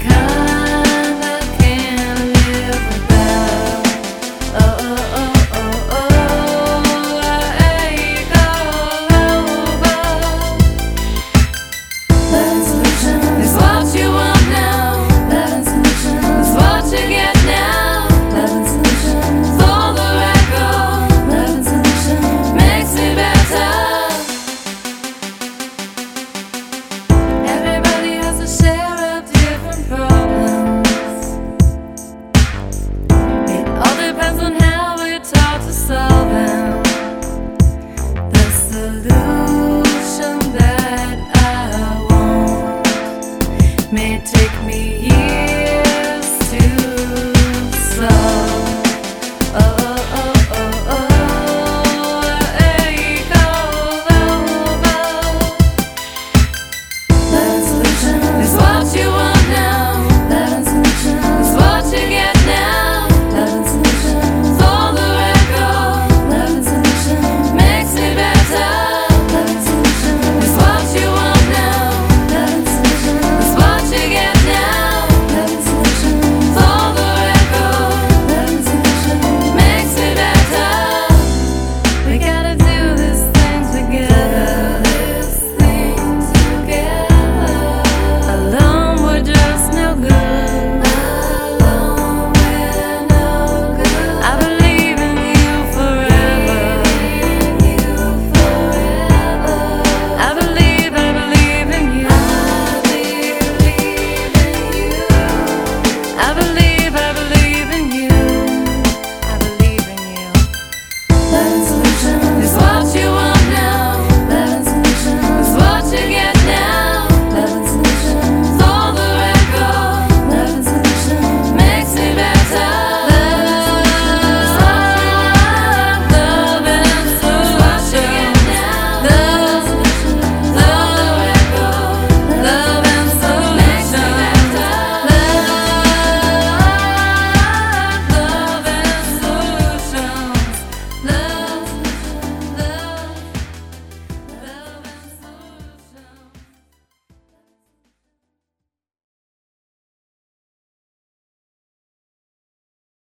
kind I can't live without. Oh, oh, oh, oh, oh, I ache all over. Love and solution is what you want now. Love and solution is what you get now. Love and solution for the record. Love and solution makes me better. Everybody has a share of different problems. It all depends on how we're taught to solve them. The solution that I want may take me years.